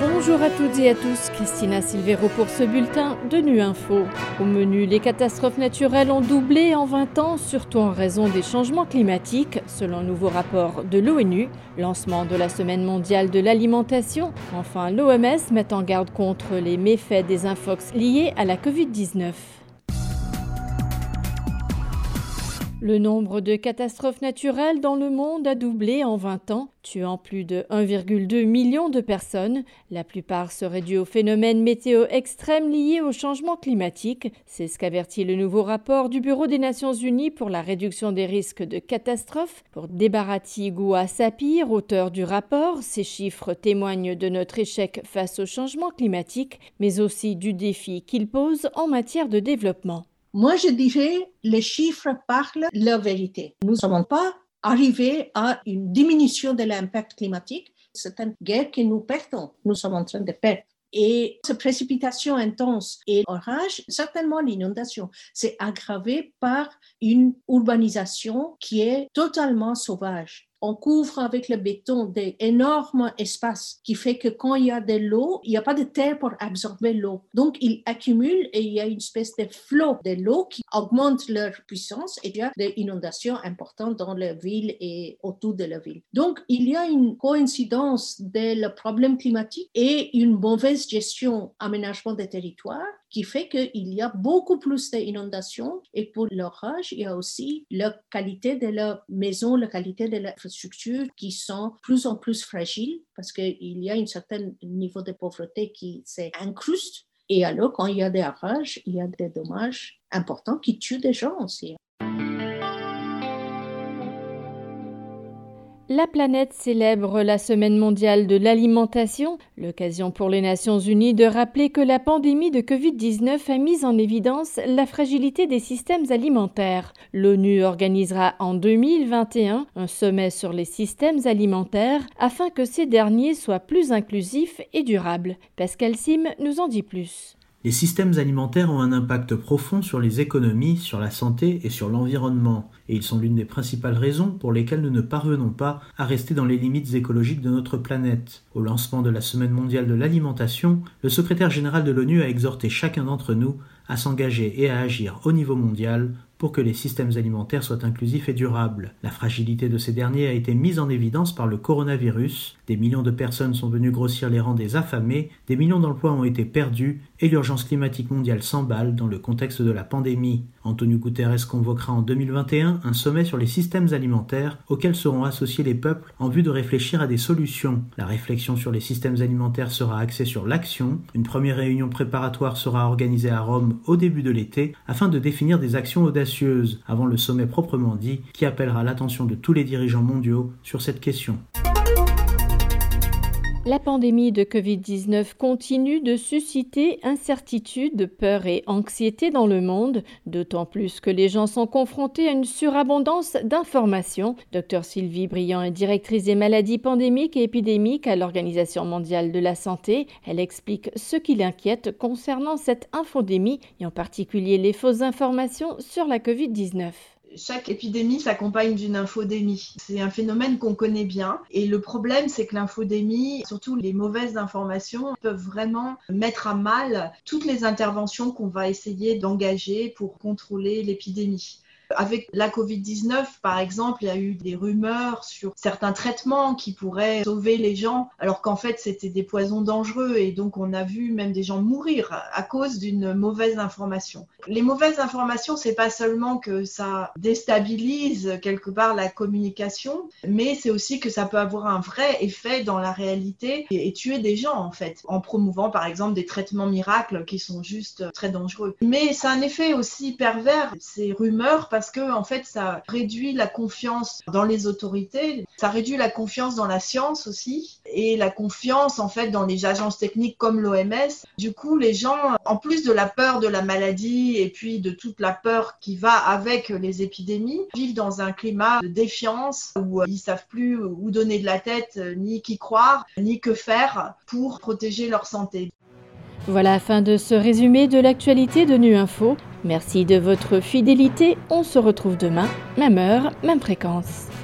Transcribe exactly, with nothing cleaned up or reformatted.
Bonjour à toutes et à tous, Christina Silvero pour ce bulletin de Nu Info. Au menu, les catastrophes naturelles ont doublé en vingt ans, surtout en raison des changements climatiques, selon un nouveau rapport de l'ONU. Lancement de la Semaine mondiale de l'alimentation. Enfin, l'O M S met en garde contre les méfaits des infox liés à la covid dix-neuf. Le nombre de catastrophes naturelles dans le monde a doublé en vingt ans, tuant plus de un virgule deux million de personnes. La plupart seraient dues aux phénomènes météo extrêmes liés au changement climatique. C'est ce qu'avertit le nouveau rapport du Bureau des Nations Unies pour la réduction des risques de catastrophes. Pour Debarati Gua-Sapir, auteur du rapport, ces chiffres témoignent de notre échec face au changement climatique, mais aussi du défi qu'il pose en matière de développement. Moi, je dirais, les chiffres parlent la vérité. Nous ne sommes pas arrivés à une diminution de l'impact climatique. C'est une guerre que nous perdons. Nous sommes en train de perdre. Et cette précipitation intense et orage, certainement l'inondation, c'est aggravé par une urbanisation qui est totalement sauvage. On couvre avec le béton des énormes espaces qui fait que quand il y a de l'eau, il n'y a pas de terre pour absorber l'eau. Donc, il accumule et il y a une espèce de flot de l'eau qui augmente leur puissance et il y a des inondations importantes dans la ville et autour de la ville. Donc, il y a une coïncidence de le problème climatique et une mauvaise gestion aménagement des territoires qui fait qu'il y a beaucoup plus d'inondations. Et pour l'orage, il y a aussi la qualité de la maison, la qualité de l'infrastructure qui sont plus en plus fragiles parce qu'il y a un certain niveau de pauvreté qui s'incruste. Et alors, quand il y a des orages, il y a des dommages importants qui tuent des gens aussi. La planète célèbre la Semaine mondiale de l'alimentation, l'occasion pour les Nations Unies de rappeler que la pandémie de covid dix-neuf a mis en évidence la fragilité des systèmes alimentaires. L'ONU organisera en deux mille vingt et un un sommet sur les systèmes alimentaires afin que ces derniers soient plus inclusifs et durables. Pascal Sim nous en dit plus. Les systèmes alimentaires ont un impact profond sur les économies, sur la santé et sur l'environnement, et ils sont l'une des principales raisons pour lesquelles nous ne parvenons pas à rester dans les limites écologiques de notre planète. Au lancement de la Semaine mondiale de l'alimentation, le secrétaire général de l'ONU a exhorté chacun d'entre nous à s'engager et à agir au niveau mondial pour que les systèmes alimentaires soient inclusifs et durables. La fragilité de ces derniers a été mise en évidence par le coronavirus. Des millions de personnes sont venues grossir les rangs des affamés, des millions d'emplois ont été perdus et l'urgence climatique mondiale s'emballe dans le contexte de la pandémie. Antonio Guterres convoquera en deux mille vingt et un un sommet sur les systèmes alimentaires auquel seront associés les peuples en vue de réfléchir à des solutions. La réflexion sur les systèmes alimentaires sera axée sur l'action. Une première réunion préparatoire sera organisée à Rome au début de l'été afin de définir des actions audacieuses avant le sommet proprement dit qui appellera l'attention de tous les dirigeants mondiaux sur cette question. La pandémie de covid dix-neuf continue de susciter incertitude, peur et anxiété dans le monde, d'autant plus que les gens sont confrontés à une surabondance d'informations. Docteur Sylvie Briand est directrice des maladies pandémiques et épidémiques à l'Organisation mondiale de la santé. Elle explique ce qui l'inquiète concernant cette infodémie et en particulier les fausses informations sur la covid dix-neuf. Chaque épidémie s'accompagne d'une infodémie. C'est un phénomène qu'on connaît bien. Et le problème, c'est que l'infodémie, surtout les mauvaises informations, peuvent vraiment mettre à mal toutes les interventions qu'on va essayer d'engager pour contrôler l'épidémie. Avec la covid dix-neuf, par exemple, il y a eu des rumeurs sur certains traitements qui pourraient sauver les gens, alors qu'en fait, c'était des poisons dangereux et donc on a vu même des gens mourir à cause d'une mauvaise information. Les mauvaises informations, c'est pas seulement que ça déstabilise quelque part la communication, mais c'est aussi que ça peut avoir un vrai effet dans la réalité et, et tuer des gens, en fait, en promouvant, par exemple, des traitements miracles qui sont juste très dangereux. Mais c'est un effet aussi pervers, ces rumeurs, parce Parce que en fait, ça réduit la confiance dans les autorités, ça réduit la confiance dans la science aussi, et la confiance en fait dans les agences techniques comme l'O M S. Du coup, les gens, en plus de la peur de la maladie et puis de toute la peur qui va avec les épidémies, vivent dans un climat de défiance où ils savent plus où donner de la tête, ni qui croire, ni que faire pour protéger leur santé. Voilà la fin de ce résumé de l'actualité de Nu Info. Merci de votre fidélité. On se retrouve demain, même heure, même fréquence.